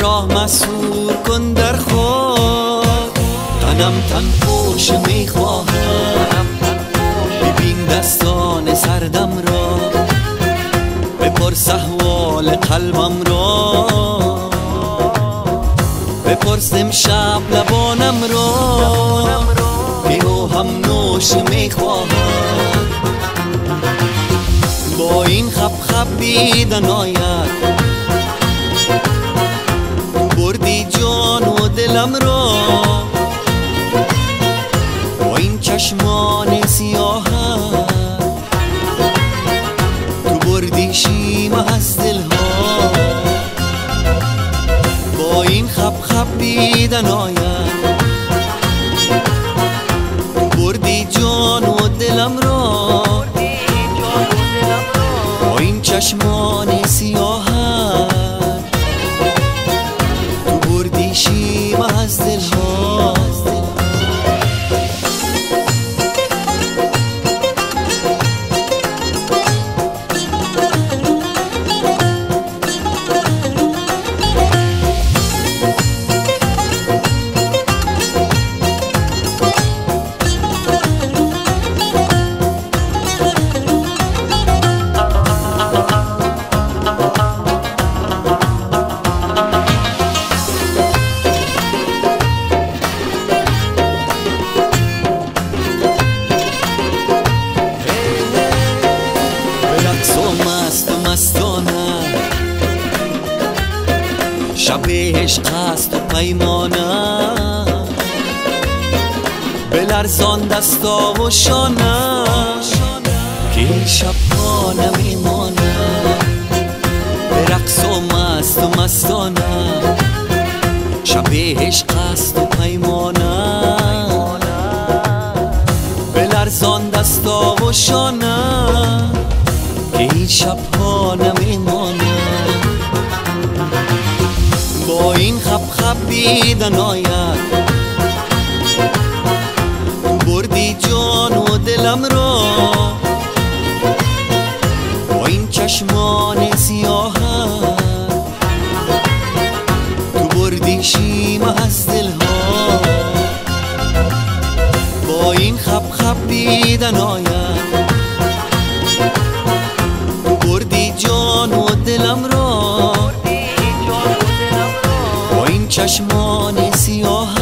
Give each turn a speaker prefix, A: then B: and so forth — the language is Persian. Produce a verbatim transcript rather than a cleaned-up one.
A: راه مسحور کن در خود، تنم تن پوش میخواهم. ببین دستان سردم را، بپرس احوال قلبم را، بپرس امشب لبانم را که او هم نوش میخواهم. با این خب خبیدن آید بردی جان و دلم را، با این چشمان سیاهم تو بردی شیم از دلها. با این خب خبیدن آید بردی جان و دلم را، با این چشمان سیاهم تو بردی شیم از دلها. شب عشق است و پیمانه، بلرزان دستا و شانه که شب ها نمیمانه. به رقص و مست و مستانه، شب عشق است و پیمانه، بلرزان دستا و شانه که شب ها نمیمانه. با این خب خبیدن آید بردی جان و دلم را، با این چشمان سیاهم تو بردی شیم از دلها. با این خب خبیدن آید بردی جان و دلم را، با این چشمان سیاه